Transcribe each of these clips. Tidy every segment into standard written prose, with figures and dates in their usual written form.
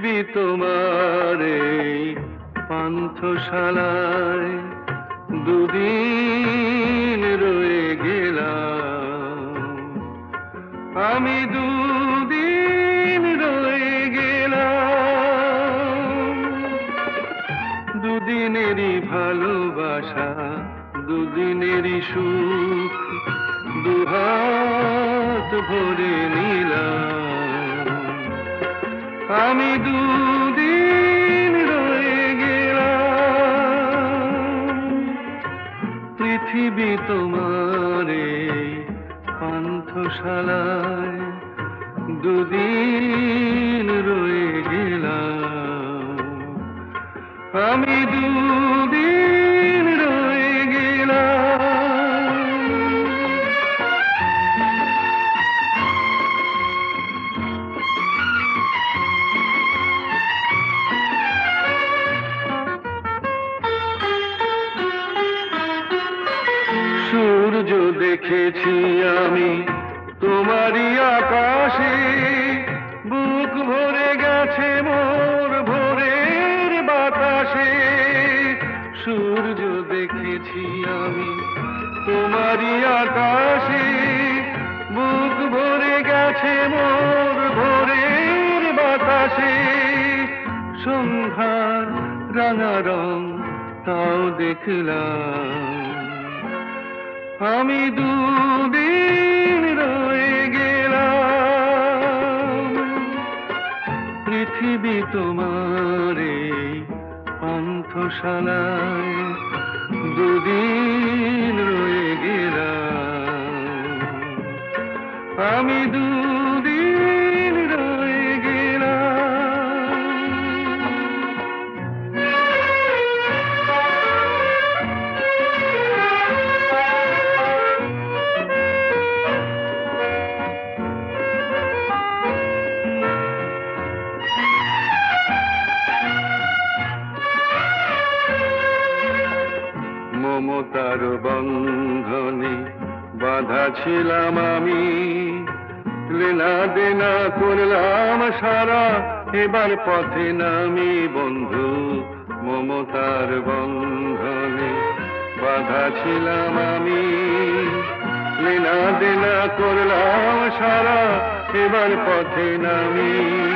পৃথিবী তোমার এই পান্থশালায় দুদিন রয়ে গেলাম, আমি দুদিন রয়ে গেলাম। দুদিনেরই ভালোবাসা, দুদিনেরই সুখ, দুহাত ভরে নিলাম, আমি দুদিন রয়ে গেলাম। পৃথিবী তোমার এই পান্থশালায় দুদিন রয়ে গেলাম, আমি দুদিন রয়ে গেলাম। সূর্য দেখেছি আমি তোমারই আকাশে, বুক ভরে গেছে মোর ভোরের বাতাসে। সূর্য দেখেছি আমি তোমারই আকাশে, বুক ভরে গেছে মোর ভোরের বাতাসে। সন্ধ্যার রাঙা রং তাও দেখলাম, আমি দুদিন রয়ে গেলাম। পৃথিবী তোমার এই পান্থশালায় দুদিন রয়ে গেলাম, আমি দুদিন রয়ে গেলাম। মমতার বন্ধনে বাঁধা ছিলাম আমি, লেনা দেনা করলাম সারা, এবার পথে নামি বন্ধু। মমতার বন্ধনে বাঁধা ছিলাম আমি, লেনা দেনা করলাম সারা, এবার পথে নামি।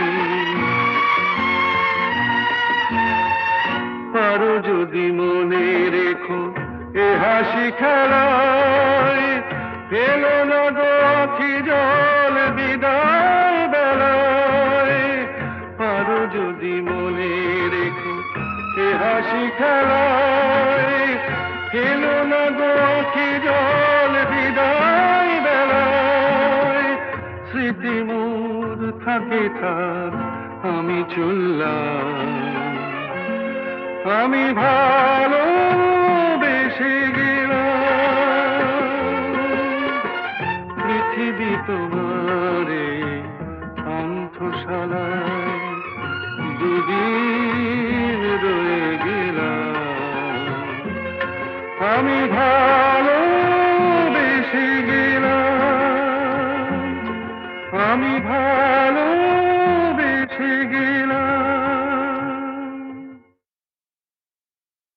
পারো যদি মনে রেখো এ হাসি খেলায়, এলো না গো আখি জল বিদায় বেলায়। পারো যদি মনে রেখো এ হাসি খেলায়, এলো না গো আখি জল বিদায় বেলায়। স্মৃতি মোর থাকে থাক, আমি চললাম, আমি ভালোবেসে গেলাম। পৃথিবী তোমার এই পান্থশালা